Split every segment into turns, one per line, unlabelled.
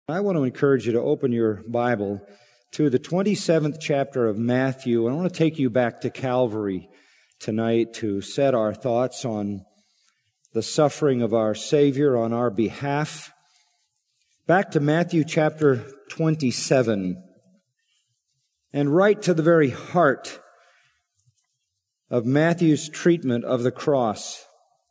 I want to encourage you to open your Bible to the 27th chapter of Matthew. I want to take you back to Calvary tonight to set our thoughts on the suffering of our Savior on our behalf. Back to Matthew chapter 27, and right to the very heart of Matthew's treatment of the cross,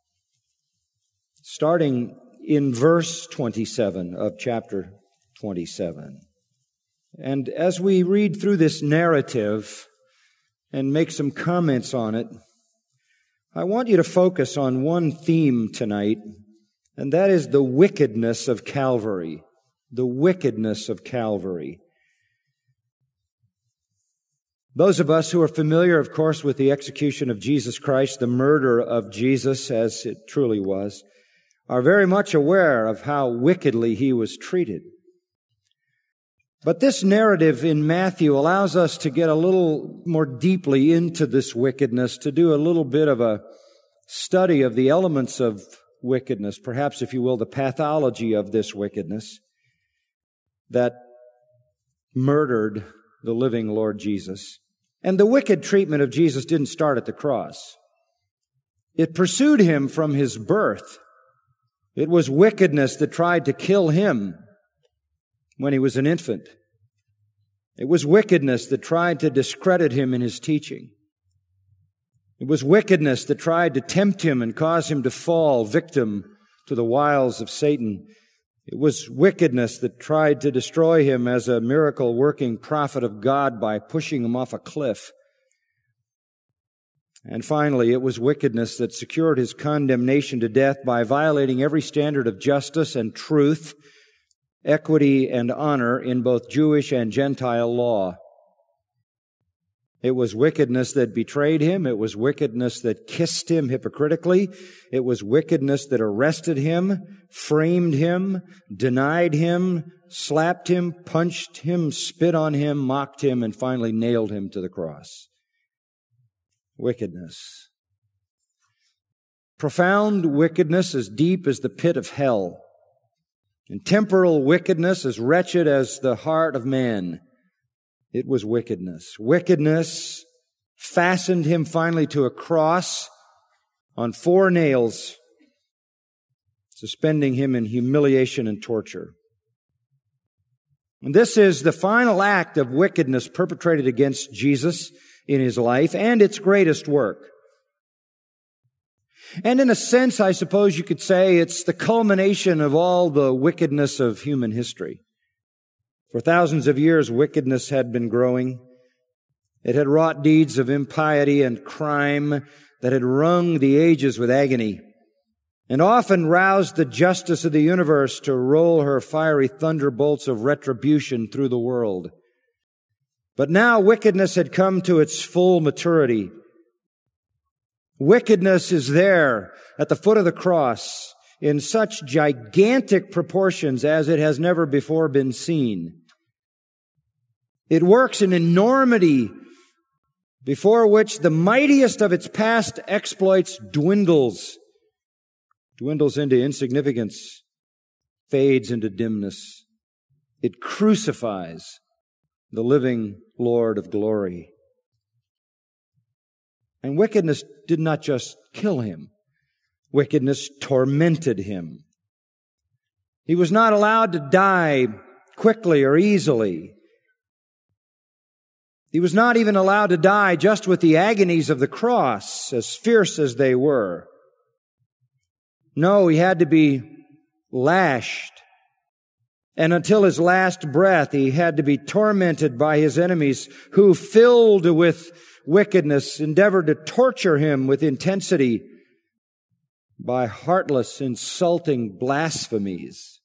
starting in verse 27 of chapter 27. And as we read through this narrative and make some comments on it, I want you to focus on one theme tonight, and that is the wickedness of Calvary. The wickedness of Calvary. Those of us who are familiar, of course, with the execution of Jesus Christ, the murder of Jesus, as it truly was, are very much aware of how wickedly he was treated. But this narrative in Matthew allows us to get a little more deeply into this wickedness, to do a little bit of a study of the elements of wickedness, perhaps, if you will, the pathology of this wickedness that murdered the living Lord Jesus. And the wicked treatment of Jesus didn't start at the cross. It pursued him from his birth. It was wickedness that tried to kill him when he was an infant. It was wickedness that tried to discredit him in his teaching. It was wickedness that tried to tempt him and cause him to fall victim to the wiles of Satan. It was wickedness that tried to destroy him as a miracle-working prophet of God by pushing him off a cliff. And finally, it was wickedness that secured his condemnation to death by violating every standard of justice and truth, equity and honor in both Jewish and Gentile law. It was wickedness that betrayed him. It was wickedness that kissed him hypocritically. It was wickedness that arrested him, framed him, denied him, slapped him, punched him, spit on him, mocked him, and finally nailed him to the cross. Wickedness. Profound wickedness as deep as the pit of hell. And temporal wickedness as wretched as the heart of man. It was wickedness. Wickedness fastened him finally to a cross on 4 nails, suspending him in humiliation and torture. And this is the final act of wickedness perpetrated against Jesus in his life, and its greatest work. And in a sense, I suppose you could say it's the culmination of all the wickedness of human history. For thousands of years, wickedness had been growing. It had wrought deeds of impiety and crime that had wrung the ages with agony, and often roused the justice of the universe to roll her fiery thunderbolts of retribution through the world. But now wickedness had come to its full maturity. Wickedness is there at the foot of the cross in such gigantic proportions as it has never before been seen. It works in enormity before which the mightiest of its past exploits dwindles into insignificance, fades into dimness. It crucifies the living Lord of glory. And wickedness did not just kill him. Wickedness tormented him. He was not allowed to die quickly or easily. He was not even allowed to die just with the agonies of the cross, as fierce as they were. No, he had to be lashed. And until his last breath, he had to be tormented by his enemies who, filled with wickedness, endeavored to torture him with intensity by heartless, insulting blasphemies.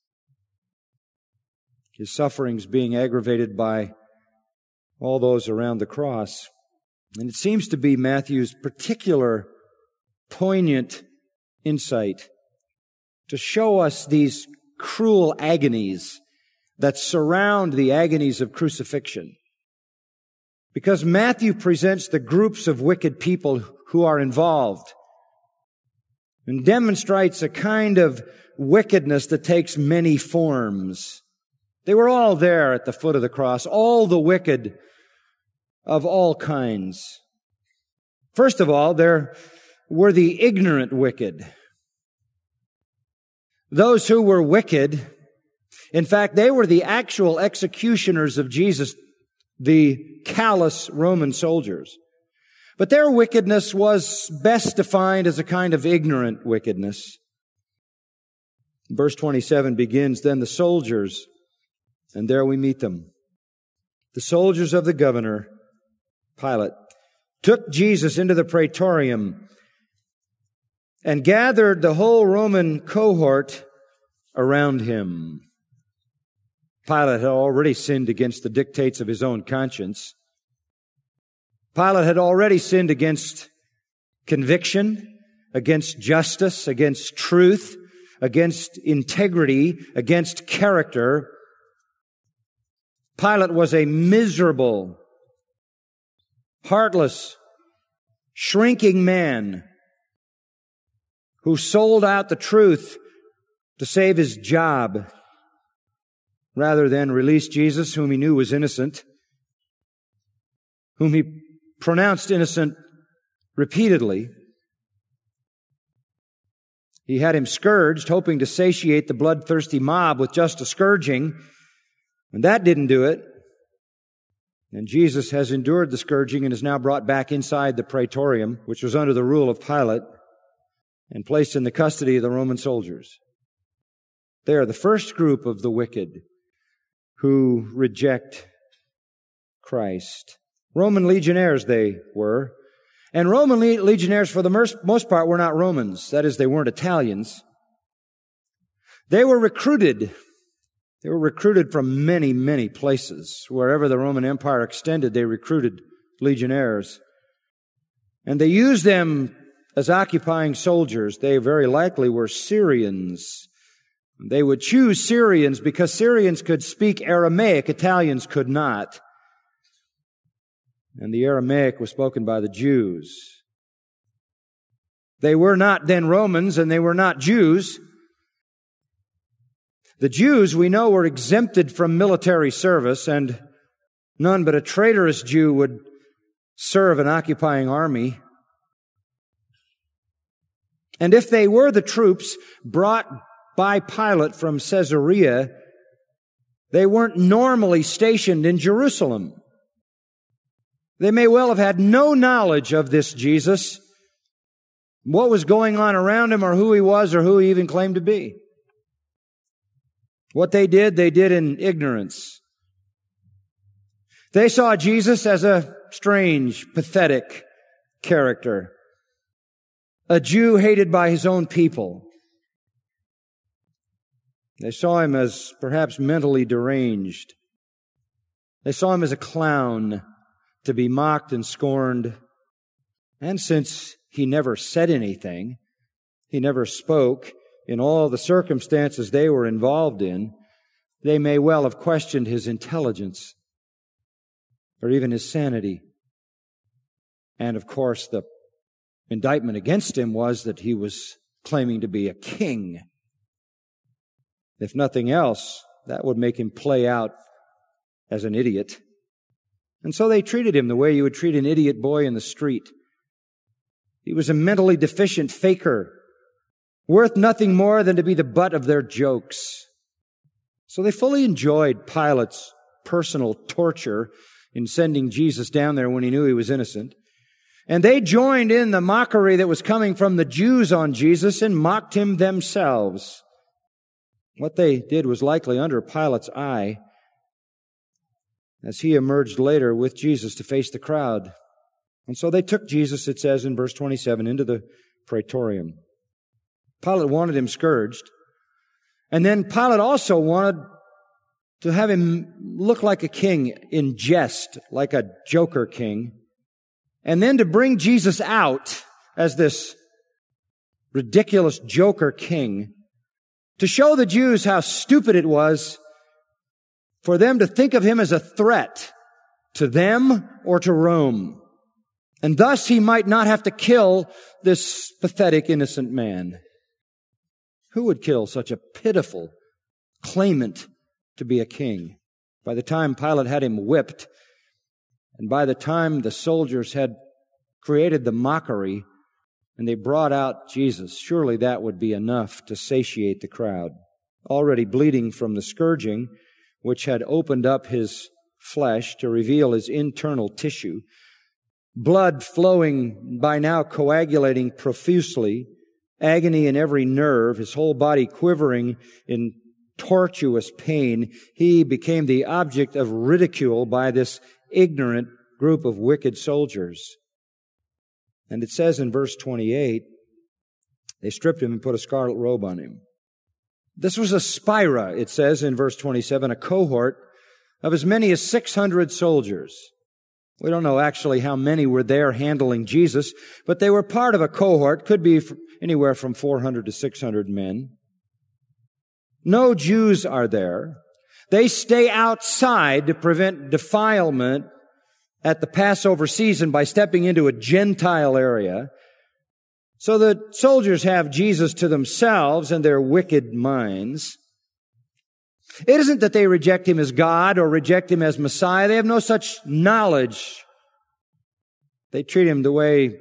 His sufferings being aggravated by all those around the cross. And it seems to be Matthew's particular poignant insight to show us these cruel agonies that surround the agonies of crucifixion. Because Matthew presents the groups of wicked people who are involved and demonstrates a kind of wickedness that takes many forms. They were all there at the foot of the cross, all the wicked of all kinds. First of all, there were the ignorant wicked. Those who were wicked, in fact, they were the actual executioners of Jesus, the callous Roman soldiers. But their wickedness was best defined as a kind of ignorant wickedness. Verse 27 begins, then the soldiers, and there we meet them. The soldiers of the governor, Pilate, took Jesus into the praetorium and gathered the whole Roman cohort around him. Pilate had already sinned against the dictates of his own conscience. Pilate had already sinned against conviction, against justice, against truth, against integrity, against character. Pilate was a miserable, heartless, shrinking man who sold out the truth to save his job rather than release Jesus, whom he knew was innocent, whom he pronounced innocent repeatedly. He had him scourged, hoping to satiate the bloodthirsty mob with just a scourging, and that didn't do it. And Jesus has endured the scourging and is now brought back inside the praetorium, which was under the rule of Pilate, and placed in the custody of the Roman soldiers. They are the first group of the wicked who reject Christ. Roman legionnaires they were. And Roman legionnaires, for the most part, were not Romans. That is, they weren't Italians. They were recruited. They were recruited from many, many places. Wherever the Roman Empire extended, they recruited legionnaires. And they used them as occupying soldiers. They very likely were Syrians. They would choose Syrians because Syrians could speak Aramaic, Italians could not. And the Aramaic was spoken by the Jews. They were not then Romans, and they were not Jews. The Jews, we know, were exempted from military service, and none but a traitorous Jew would serve an occupying army. And if they were the troops brought by Pilate from Caesarea, they weren't normally stationed in Jerusalem. They may well have had no knowledge of this Jesus, what was going on around him, or who he was, or who he even claimed to be. What they did in ignorance. They saw Jesus as a strange, pathetic character, a Jew hated by his own people. They saw him as perhaps mentally deranged. They saw him as a clown, to be mocked and scorned. And since he never said anything, he never spoke in all the circumstances they were involved in, they may well have questioned his intelligence or even his sanity. And of course, the indictment against him was that he was claiming to be a king. If nothing else, that would make him play out as an idiot. And so they treated him the way you would treat an idiot boy in the street. He was a mentally deficient faker, worth nothing more than to be the butt of their jokes. So they fully enjoyed Pilate's personal torture in sending Jesus down there when he knew he was innocent. And they joined in the mockery that was coming from the Jews on Jesus and mocked him themselves. What they did was likely under Pilate's eye, as he emerged later with Jesus to face the crowd. And so they took Jesus, it says in verse 27, into the praetorium. Pilate wanted him scourged. And then Pilate also wanted to have him look like a king in jest, like a joker king. And then to bring Jesus out as this ridiculous joker king, to show the Jews how stupid it was for them to think of him as a threat to them or to Rome. And thus he might not have to kill this pathetic, innocent man. Who would kill such a pitiful claimant to be a king. By the time Pilate had him whipped, and by the time the soldiers had created the mockery and they brought out Jesus, surely that would be enough to satiate the crowd. Already bleeding from the scourging, which had opened up his flesh to reveal his internal tissue, blood flowing, by now coagulating profusely, agony in every nerve, his whole body quivering in tortuous pain, he became the object of ridicule by this ignorant group of wicked soldiers. And it says in verse 28, they stripped him and put a scarlet robe on him. This was a spira, it says in verse 27, a cohort of as many as 600 soldiers. We don't know actually how many were there handling Jesus, but they were part of a cohort, could be anywhere from 400 to 600 men. No Jews are there. They stay outside to prevent defilement at the Passover season by stepping into a Gentile area. So the soldiers have Jesus to themselves and their wicked minds. It isn't that they reject Him as God or reject Him as Messiah. They have no such knowledge. They treat Him the way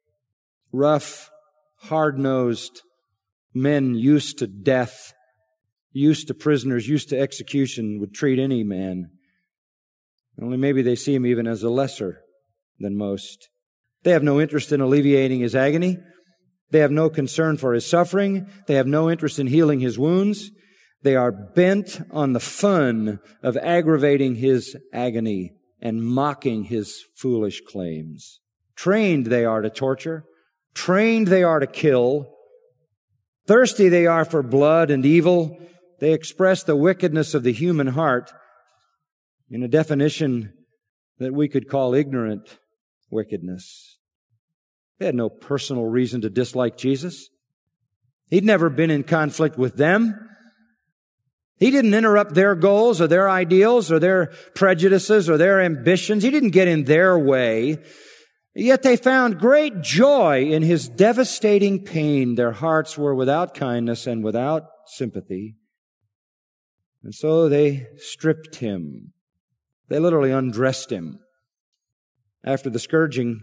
rough, hard-nosed men used to death, used to prisoners, used to execution would treat any man. Only maybe they see Him even as a lesser than most. They have no interest in alleviating His agony. They have no concern for His suffering. They have no interest in healing His wounds. They are bent on the fun of aggravating His agony and mocking His foolish claims. Trained they are to torture. Trained they are to kill. Thirsty they are for blood and evil. They express the wickedness of the human heart in a definition that we could call ignorant wickedness. They had no personal reason to dislike Jesus. He'd never been in conflict with them. He didn't interrupt their goals or their ideals or their prejudices or their ambitions. He didn't get in their way. Yet they found great joy in His devastating pain. Their hearts were without kindness and without sympathy. And so they stripped Him. They literally undressed Him. After the scourging,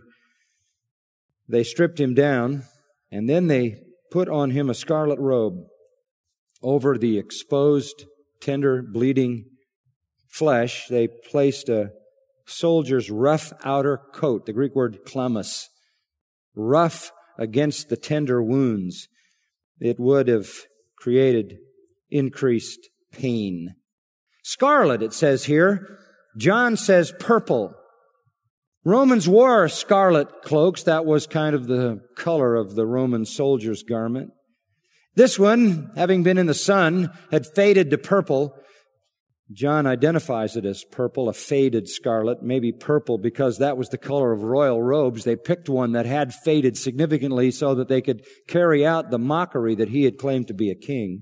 they stripped Him down, and then they put on Him a scarlet robe over the exposed, tender, bleeding flesh. They placed a soldier's rough outer coat, the Greek word chlamys, rough against the tender wounds. It would have created increased pain. Scarlet, it says here. John says purple. Romans wore scarlet cloaks. That was kind of the color of the Roman soldier's garment. This one, having been in the sun, had faded to purple. John identifies it as purple, a faded scarlet, maybe purple because that was the color of royal robes. They picked one that had faded significantly so that they could carry out the mockery that he had claimed to be a king.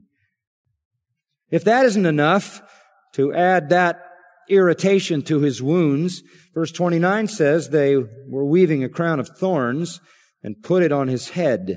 If that isn't enough to add that irritation to his wounds, verse 29 says they were weaving a crown of thorns and put it on his head.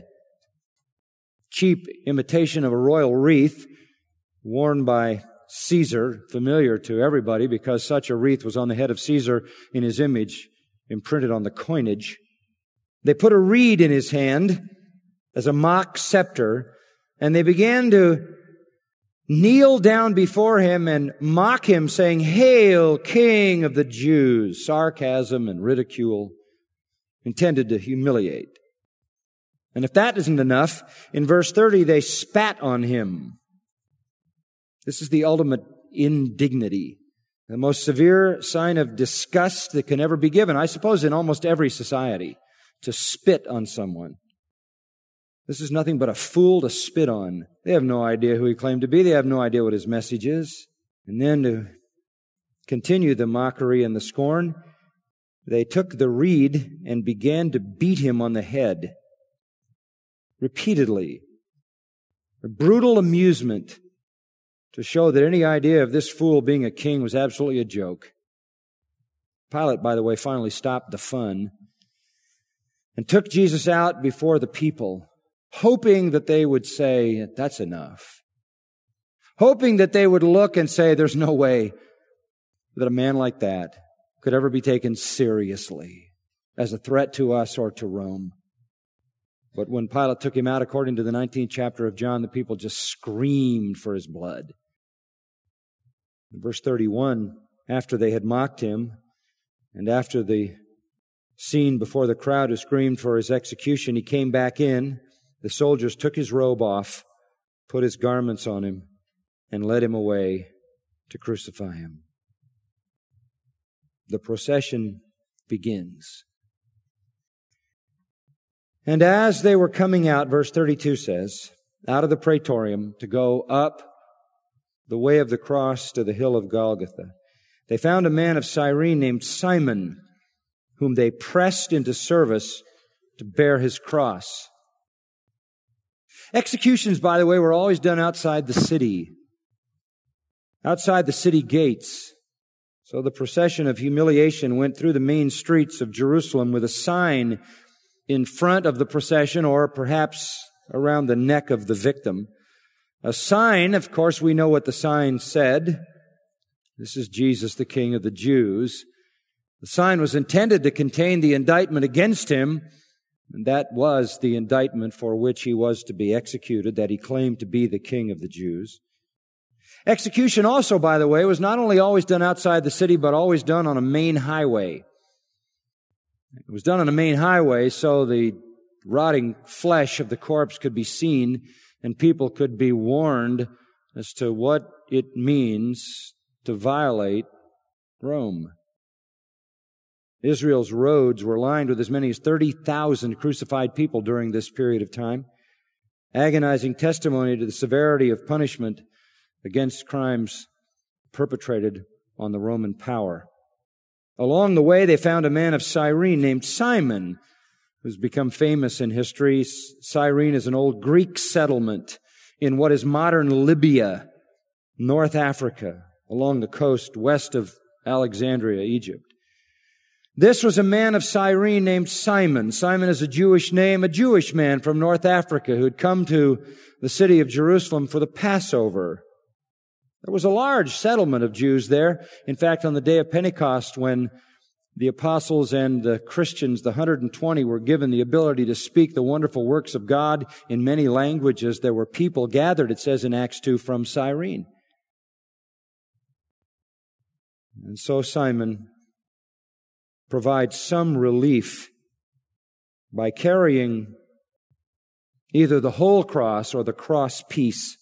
Cheap imitation of a royal wreath worn by Caesar, familiar to everybody because such a wreath was on the head of Caesar in his image, imprinted on the coinage. They put a reed in his hand as a mock scepter, and they began to kneel down before him and mock him, saying, "Hail, King of the Jews!" Sarcasm and ridicule intended to humiliate. And if that isn't enough, in verse 30, they spat on him. This is the ultimate indignity, the most severe sign of disgust that can ever be given, I suppose, in almost every society, to spit on someone. This is nothing but a fool to spit on. They have no idea who he claimed to be. They have no idea what his message is. And then to continue the mockery and the scorn, they took the reed and began to beat him on the head repeatedly. A brutal amusement to show that any idea of this fool being a king was absolutely a joke. Pilate, by the way, finally stopped the fun and took Jesus out before the people, hoping that they would say, "That's enough." hoping that they would look and say, there's no way that a man like that could ever be taken seriously as a threat to us or to Rome. But when Pilate took him out, according to the 19th chapter of John, the people just screamed for his blood. In verse 31, after they had mocked him, and after the scene before the crowd who screamed for his execution, he came back in. The soldiers took his robe off, put his garments on him, and led him away to crucify him. The procession begins. And as they were coming out, verse 32 says, out of the praetorium to go up the way of the cross to the hill of Golgotha, they found a man of Cyrene named Simon, whom they pressed into service to bear his cross. Executions, by the way, were always done outside the city gates. So the procession of humiliation went through the main streets of Jerusalem with a sign in front of the procession, or perhaps around the neck of the victim. A sign, of course, we know what the sign said. This is Jesus, the King of the Jews. The sign was intended to contain the indictment against him, and that was the indictment for which he was to be executed, that he claimed to be the King of the Jews. Execution also, by the way, was not only always done outside the city, but always done on a main highway. It was done on a main highway so the rotting flesh of the corpse could be seen and people could be warned as to what it means to violate Rome. Israel's roads were lined with as many as 30,000 crucified people during this period of time, agonizing testimony to the severity of punishment against crimes perpetrated on the Roman power. Along the way, they found a man of Cyrene named Simon, who's become famous in history. Cyrene is an old Greek settlement in what is modern Libya, North Africa, along the coast west of Alexandria, Egypt. This was a man of Cyrene named Simon. Simon is a Jewish name, a Jewish man from North Africa who had come to the city of Jerusalem for the Passover. There was a large settlement of Jews there. In fact, on the day of Pentecost, when the apostles and the Christians, the 120, were given the ability to speak the wonderful works of God in many languages, there were people gathered, it says in Acts 2, from Cyrene. And so Simon provides some relief by carrying either the whole cross or the cross piece,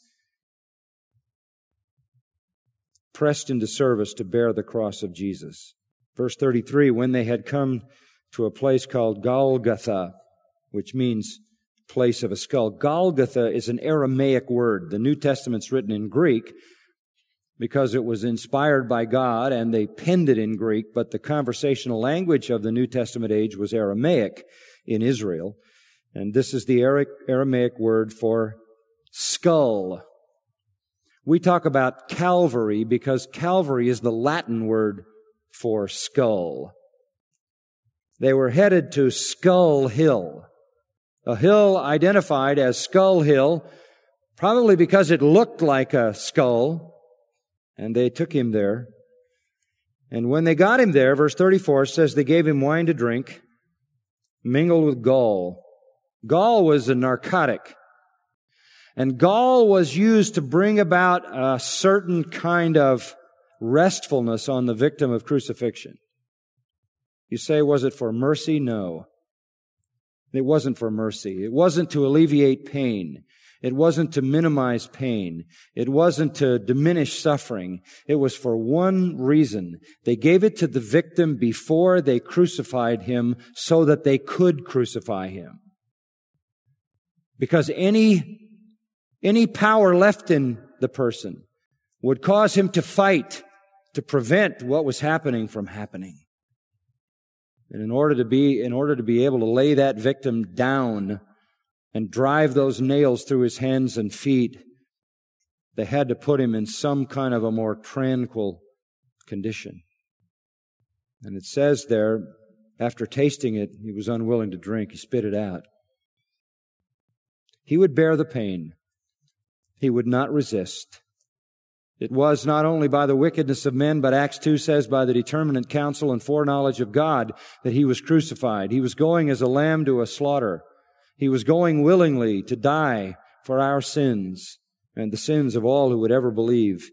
pressed into service to bear the cross of Jesus. Verse 33, when they had come to a place called Golgotha, which means place of a skull. Golgotha is an Aramaic word. The New Testament's written in Greek because it was inspired by God and they penned it in Greek, but the conversational language of the New Testament age was Aramaic in Israel. And this is the Aramaic word for skull. We talk about Calvary because Calvary is the Latin word for skull. They were headed to Skull Hill, a hill identified as Skull Hill, probably because it looked like a skull, and they took him there. And when they got him there, verse 34 says they gave him wine to drink, mingled with gall. Gall was a narcotic. And gall was used to bring about a certain kind of restfulness on the victim of crucifixion. You say, was it for mercy? No. It wasn't for mercy. It wasn't to alleviate pain. It wasn't to minimize pain. It wasn't to diminish suffering. It was for one reason. They gave it to the victim before they crucified him so that they could crucify him. Because any power left in the person would cause him to fight to prevent what was happening from happening. And in order to be able to lay that victim down and drive those nails through his hands and feet, they had to put him in some kind of a more tranquil condition. And it says there, after tasting it, he was unwilling to drink. He spit it out. He would bear the pain. He would not resist. It was not only by the wickedness of men, but Acts 2 says by the determinate counsel and foreknowledge of God that He was crucified. He was going as a lamb to a slaughter. He was going willingly to die for our sins and the sins of all who would ever believe.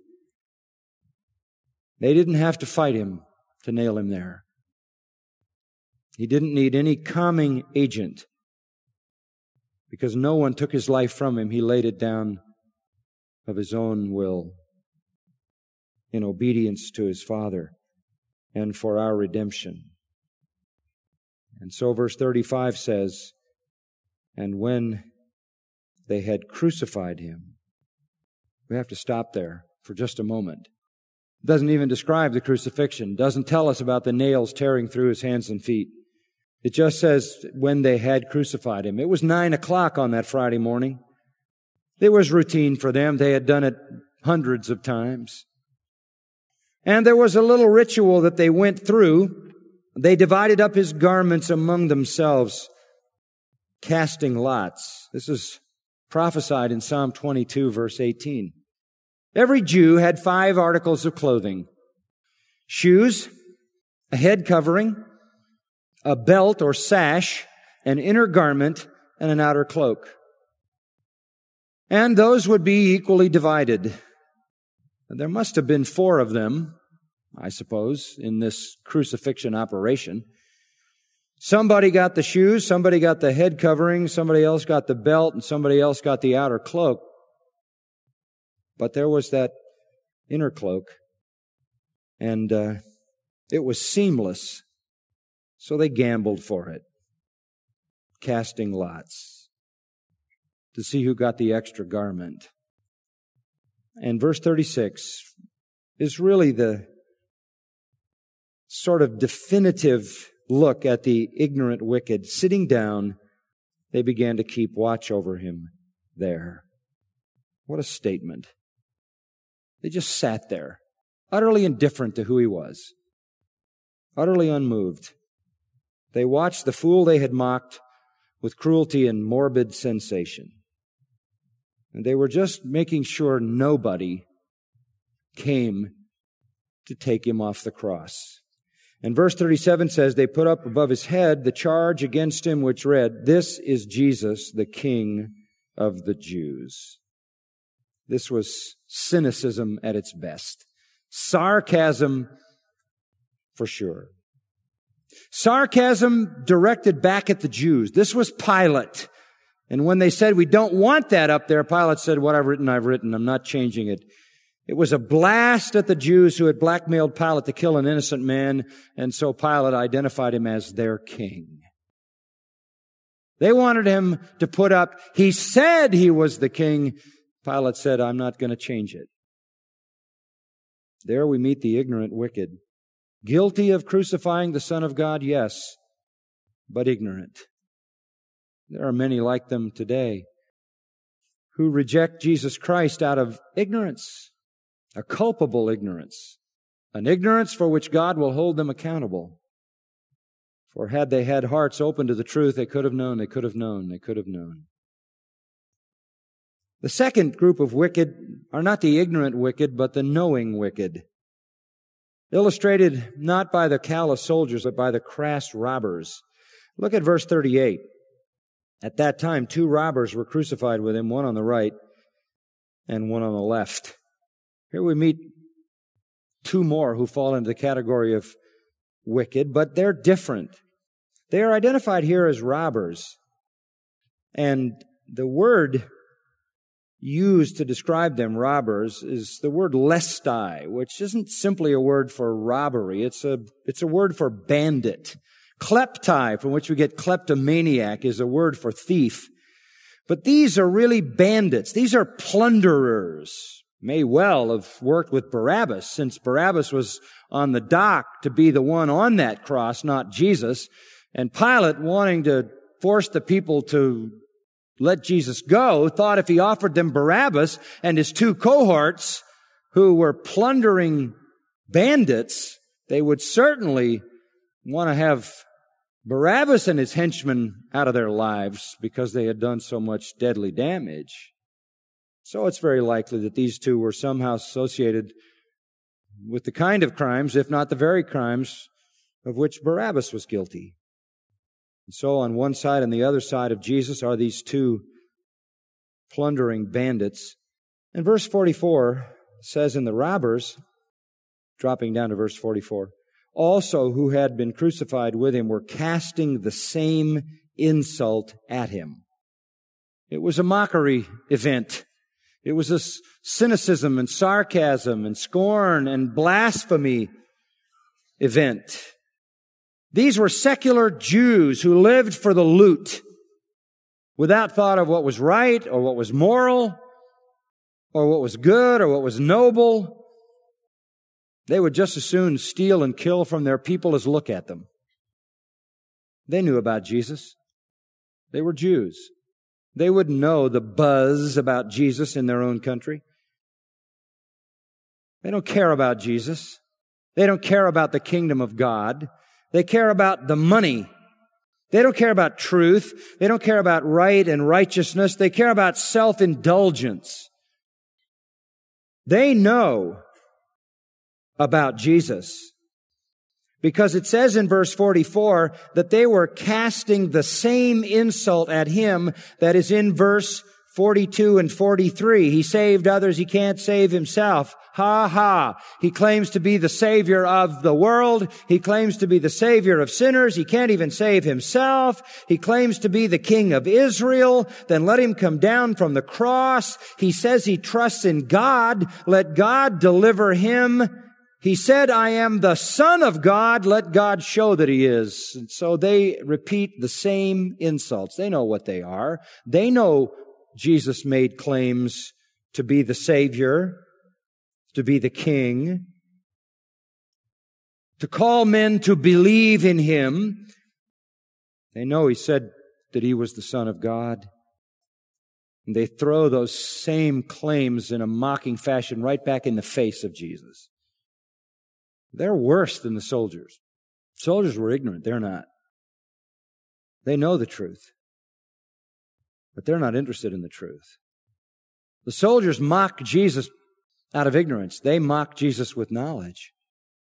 They didn't have to fight Him to nail Him there. He didn't need any calming agent because no one took His life from Him. He laid it down of His own will in obedience to His Father and for our redemption. And so verse 35 says, and when they had crucified Him. We have to stop there for just a moment. It doesn't even describe the crucifixion. It doesn't tell us about the nails tearing through His hands and feet. It just says when they had crucified Him. It was 9:00 on that Friday morning. It was routine for them. They had done it hundreds of times. And there was a little ritual that they went through. They divided up His garments among themselves, casting lots. This is prophesied in Psalm 22, verse 18. Every Jew had 5 articles of clothing: shoes, a head covering, a belt or sash, an inner garment, and an outer cloak. And those would be equally divided. There must have been 4 of them, I suppose, in this crucifixion operation. Somebody got the shoes, somebody got the head covering, somebody else got the belt, and somebody else got the outer cloak. But there was that inner cloak, and it was seamless, so they gambled for it, casting lots to see who got the extra garment. And verse 36 is really the sort of definitive look at the ignorant wicked. Sitting down, they began to keep watch over Him there. What a statement. They just sat there, utterly indifferent to who He was, utterly unmoved. They watched the fool they had mocked with cruelty and morbid sensation. And they were just making sure nobody came to take Him off the cross. And verse 37 says, they put up above His head the charge against Him which read, "This is Jesus, the King of the Jews." This was cynicism at its best. Sarcasm for sure. Sarcasm directed back at the Jews. This was Pilate. And when they said, "We don't want that up there," Pilate said, "What I've written, I'm not changing it." It was a blast at the Jews who had blackmailed Pilate to kill an innocent man, and so Pilate identified Him as their king. They wanted Him to put up, He said He was the king. Pilate said, "I'm not going to change it." There we meet the ignorant wicked. Guilty of crucifying the Son of God, yes, but ignorant. There are many like them today who reject Jesus Christ out of ignorance, a culpable ignorance, an ignorance for which God will hold them accountable. For had they had hearts open to the truth, they could have known, they could have known, they could have known. The second group of wicked are not the ignorant wicked, but the knowing wicked. Illustrated not by the callous soldiers, but by the crass robbers. Look at verse 38. At that time, 2 robbers were crucified with Him, one on the right and one on the left. Here we meet 2 more who fall into the category of wicked, but they're different. They are identified here as robbers. And the word used to describe them, robbers, is the word lestai, which isn't simply a word for robbery. It's a word for bandit. Kleptai, from which we get kleptomaniac, is a word for thief. But these are really bandits. These are plunderers. May well have worked with Barabbas, since Barabbas was on the dock to be the one on that cross, not Jesus. And Pilate, wanting to force the people to let Jesus go, thought if he offered them Barabbas and his 2 cohorts, who were plundering bandits, they would certainly want to have Barabbas and his henchmen out of their lives because they had done so much deadly damage. So it's very likely that these two were somehow associated with the kind of crimes, if not the very crimes, of which Barabbas was guilty. And so on one side and the other side of Jesus are these two plundering bandits. And verse 44 says, "And the robbers," dropping down to verse 44, "also who had been crucified with him were casting the same insult at him." It was a mockery event. It was a cynicism and sarcasm and scorn and blasphemy event. These were secular Jews who lived for the loot, without thought of what was right or what was moral or what was good or what was noble. They would just as soon steal and kill from their people as look at them. They knew about Jesus. They were Jews. They wouldn't know the buzz about Jesus in their own country. They don't care about Jesus. They don't care about the kingdom of God. They care about the money. They don't care about truth. They don't care about right and righteousness. They care about self-indulgence. They know about Jesus, because it says in verse 44 that they were casting the same insult at him that is in verse 42 and 43. He saved others, he can't save himself. Ha ha. He claims to be the Savior of the world. He claims to be the Savior of sinners. He can't even save himself. He claims to be the King of Israel. Then let him come down from the cross. He says he trusts in God. Let God deliver him. He said, "I am the Son of God." Let God show that he is. And so they repeat the same insults. They know what they are. They know Jesus made claims to be the Savior, to be the King, to call men to believe in him. They know he said that he was the Son of God. And they throw those same claims in a mocking fashion right back in the face of Jesus. They're worse than the soldiers. Soldiers were ignorant. They're not. They know the truth, but they're not interested in the truth. The soldiers mock Jesus out of ignorance. They mock Jesus with knowledge.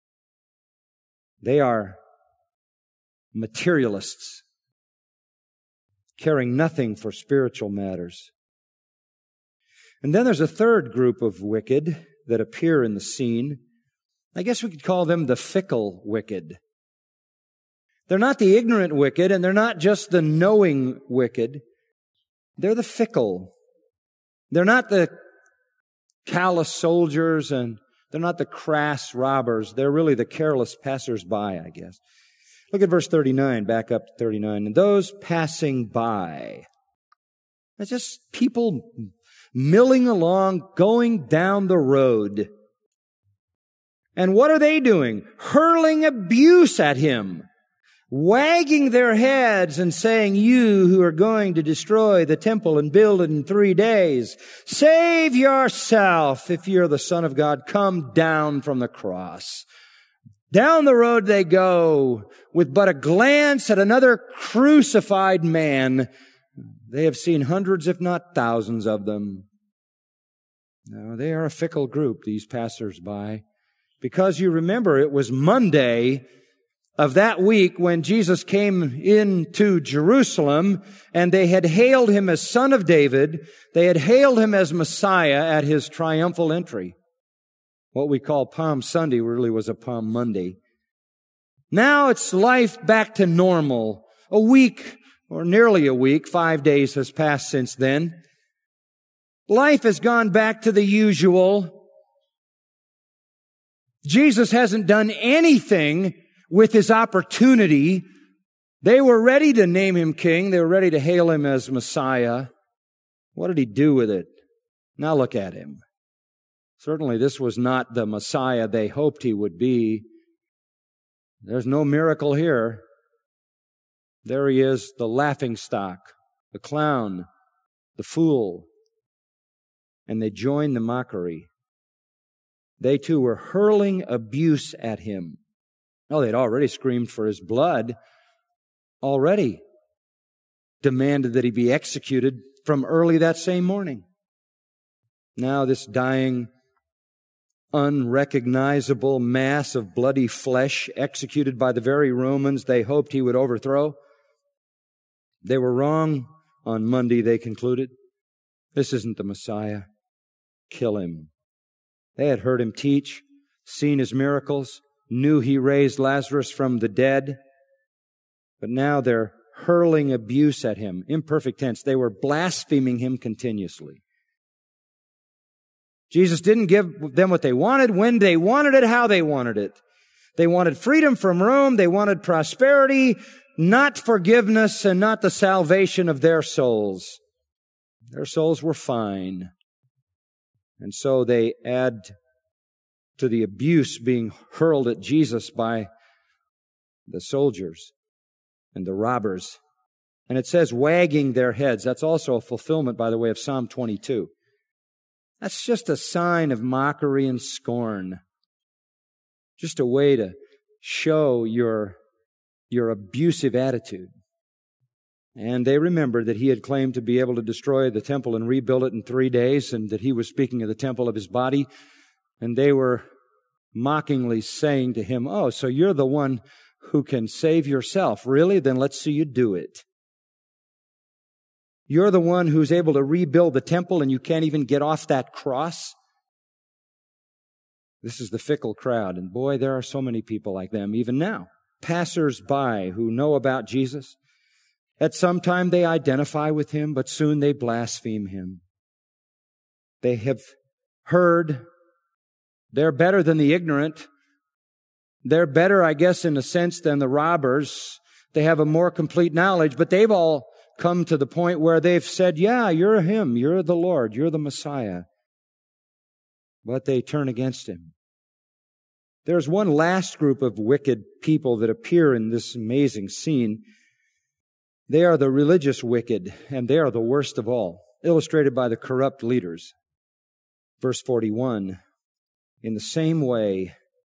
They are materialists, caring nothing for spiritual matters. And then there's a third group of wicked that appear in the scene. I guess we could call them the fickle wicked. They're not the ignorant wicked, and they're not just the knowing wicked. They're the fickle. They're not the callous soldiers, and they're not the crass robbers. They're really the careless passers-by, I guess. Look at verse 39, back up to 39. "And those passing by." That's just people milling along, going down the road. And what are they doing? Hurling abuse at him, wagging their heads and saying, "You who are going to destroy the temple and build it in 3 days, save yourself. If you're the Son of God, come down from the cross." Down the road they go with but a glance at another crucified man. They have seen hundreds, if not thousands of them. No, they are a fickle group, these passers-by. Because you remember, it was Monday of that week when Jesus came into Jerusalem, and they had hailed him as Son of David. They had hailed him as Messiah at his triumphal entry. What we call Palm Sunday really was a Palm Monday. Now it's life back to normal. A week, or nearly a week, 5 days has passed since then. Life has gone back to the usual. Jesus hasn't done anything with his opportunity. They were ready to name him king. They were ready to hail him as Messiah. What did he do with it? Now look at him. Certainly this was not the Messiah they hoped he would be. There's no miracle here. There he is, the laughingstock, the clown, the fool. And they join the mockery. They too were hurling abuse at him. Oh, they'd already screamed for his blood, already demanded that he be executed from early that same morning. Now this dying, unrecognizable mass of bloody flesh executed by the very Romans they hoped he would overthrow. They were wrong on Monday, they concluded. This isn't the Messiah. Kill him. They had heard him teach, seen his miracles, knew he raised Lazarus from the dead. But now they're hurling abuse at him. Imperfect tense. They were blaspheming him continuously. Jesus didn't give them what they wanted, when they wanted it, how they wanted it. They wanted freedom from Rome. They wanted prosperity, not forgiveness, and not the salvation of their souls. Their souls were fine. And so they add to the abuse being hurled at Jesus by the soldiers and the robbers. And it says wagging their heads. That's also a fulfillment, by the way, of Psalm 22. That's just a sign of mockery and scorn. Just a way to show your abusive attitude. And they remembered that he had claimed to be able to destroy the temple and rebuild it in 3 days, and that he was speaking of the temple of his body. And they were mockingly saying to him, "Oh, so you're the one who can save yourself. Really? Then let's see you do it. You're the one who's able to rebuild the temple and you can't even get off that cross?" This is the fickle crowd. And boy, there are so many people like them even now. Passers-by who know about Jesus. At some time they identify with him, but soon they blaspheme him. They have heard. They're better than the ignorant. They're better, I guess, in a sense than the robbers. They have a more complete knowledge, but they've all come to the point where they've said, "Yeah, you're him. You're the Lord. You're the Messiah." But they turn against him. There's one last group of wicked people that appear in this amazing scene. They are the religious wicked, and they are the worst of all, illustrated by the corrupt leaders. Verse 41, in the same way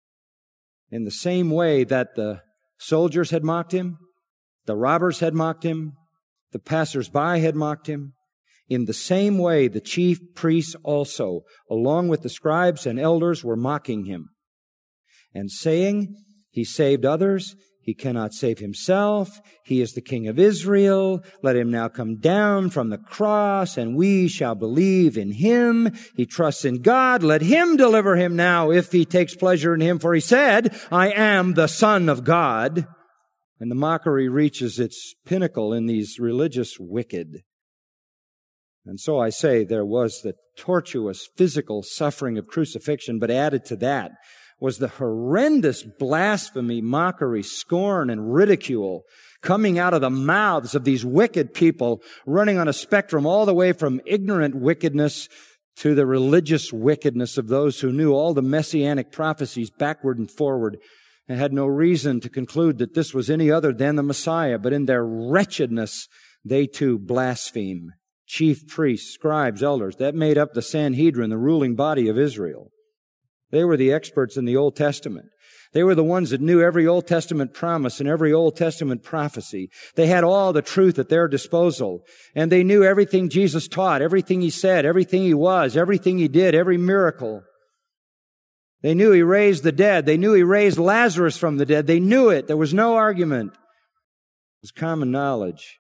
that the soldiers had mocked him, the robbers had mocked him, the passers-by had mocked him, in the same way the chief priests also, along with the scribes and elders, were mocking him, and saying, "He saved others, he cannot save himself. He is the King of Israel. Let him now come down from the cross, and we shall believe in him. He trusts in God. Let him deliver him now, if he takes pleasure in him. For he said, 'I am the Son of God.'" And the mockery reaches its pinnacle in these religious wicked. And so I say there was the tortuous physical suffering of crucifixion, but added to that was the horrendous blasphemy, mockery, scorn, and ridicule coming out of the mouths of these wicked people, running on a spectrum all the way from ignorant wickedness to the religious wickedness of those who knew all the messianic prophecies backward and forward and had no reason to conclude that this was any other than the Messiah. But in their wretchedness, they too blaspheme. Chief priests, scribes, elders, that made up the Sanhedrin, the ruling body of Israel. They were the experts in the Old Testament. They were the ones that knew every Old Testament promise and every Old Testament prophecy. They had all the truth at their disposal. And they knew everything Jesus taught, everything he said, everything he was, everything he did, every miracle. They knew he raised the dead. They knew he raised Lazarus from the dead. They knew it. There was no argument. It was common knowledge.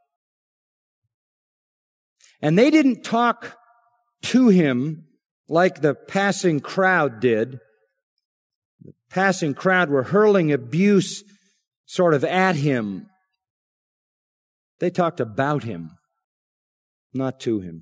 And they didn't talk to him like the passing crowd did. The passing crowd were hurling abuse sort of at him. They talked about him, not to him.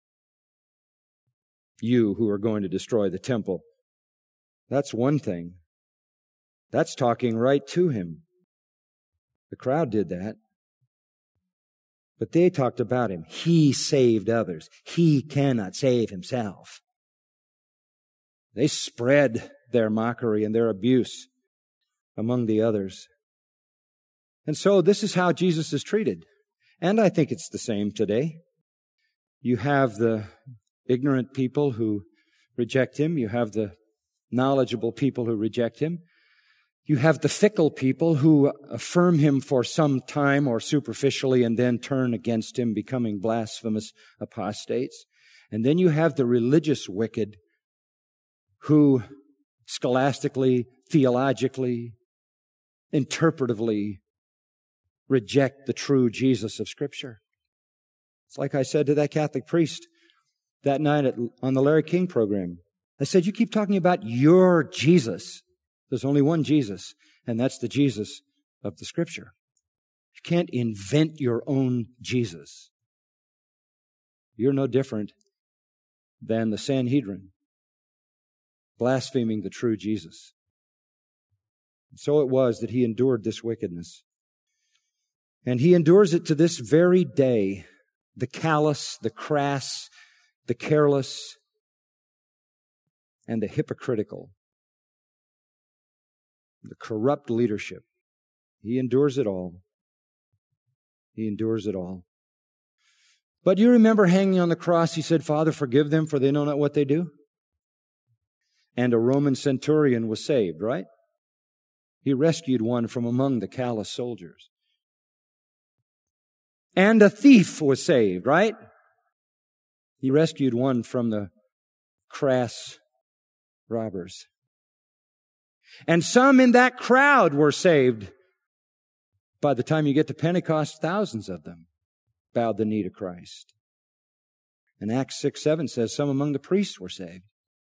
You who are going to destroy the temple. That's one thing. That's talking right to him. The crowd did that. But they talked about him. He saved others. He cannot save himself. They spread their mockery and their abuse among the others. And so this is how Jesus is treated. And I think it's the same today. You have the ignorant people who reject him. You have the knowledgeable people who reject him. You have the fickle people who affirm him for some time or superficially and then turn against him, becoming blasphemous apostates. And then you have the religious wicked who scholastically, theologically, interpretively reject the true Jesus of Scripture. It's like I said to that Catholic priest that night on the Larry King program. I said, you keep talking about your Jesus. There's only one Jesus, and that's the Jesus of the Scripture. You can't invent your own Jesus. You're no different than the Sanhedrin, blaspheming the true Jesus. And so it was that he endured this wickedness. And he endures it to this very day. The callous, the crass, the careless, and the hypocritical. The corrupt leadership. He endures it all. He endures it all. But you remember hanging on the cross, he said, Father, forgive them, for they know not what they do. And a Roman centurion was saved, right? He rescued one from among the callous soldiers. And a thief was saved, right? He rescued one from the crass robbers. And some in that crowd were saved. By the time you get to Pentecost, thousands of them bowed the knee to Christ. And Acts 6:7 says some among the priests were saved.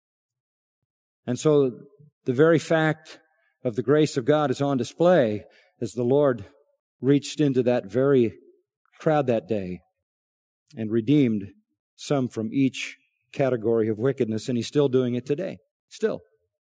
And so the very fact of the grace of God is on display as the Lord reached into that very crowd that day and redeemed some from each category of wickedness, and He's still doing it today. Still.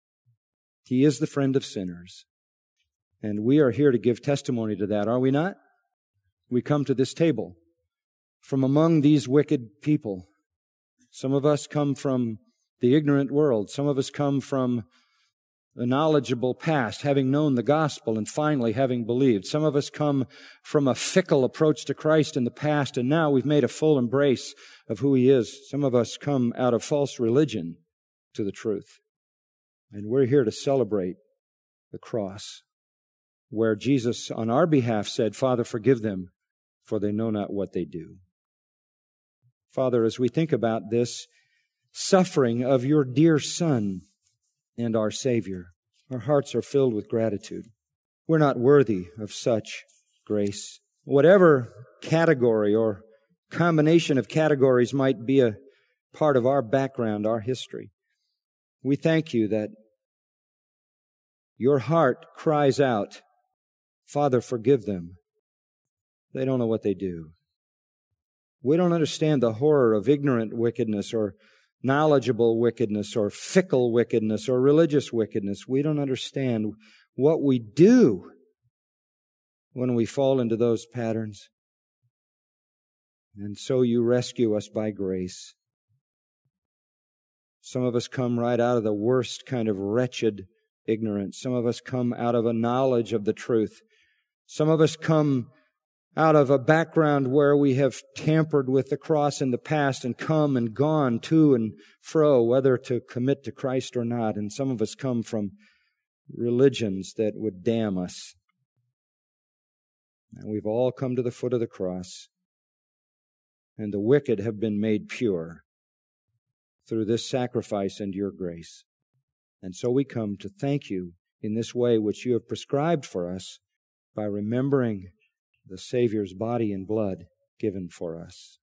He is the friend of sinners. And we are here to give testimony to that, are we not? We come to this table from among these wicked people. Some of us come from the ignorant world. Some of us come from a knowledgeable past, having known the gospel and finally having believed. Some of us come from a fickle approach to Christ in the past, and now we've made a full embrace of who He is. Some of us come out of false religion to the truth. And we're here to celebrate the cross, where Jesus on our behalf said, Father, forgive them, for they know not what they do. Father, as we think about this suffering of your dear Son and our Savior, our hearts are filled with gratitude. We're not worthy of such grace. Whatever category or combination of categories might be a part of our background, our history, we thank you that your heart cries out, Father, forgive them. They don't know what they do. We don't understand the horror of ignorant wickedness or knowledgeable wickedness or fickle wickedness or religious wickedness. We don't understand what we do when we fall into those patterns. And so you rescue us by grace. Some of us come right out of the worst kind of wretched ignorance. Some of us come out of a knowledge of the truth. Some of us come out of a background where we have tampered with the cross in the past and come and gone to and fro, whether to commit to Christ or not. And some of us come from religions that would damn us. And we've all come to the foot of the cross. And the wicked have been made pure through this sacrifice and your grace. And so we come to thank you in this way which you have prescribed for us by remembering the Savior's body and blood given for us.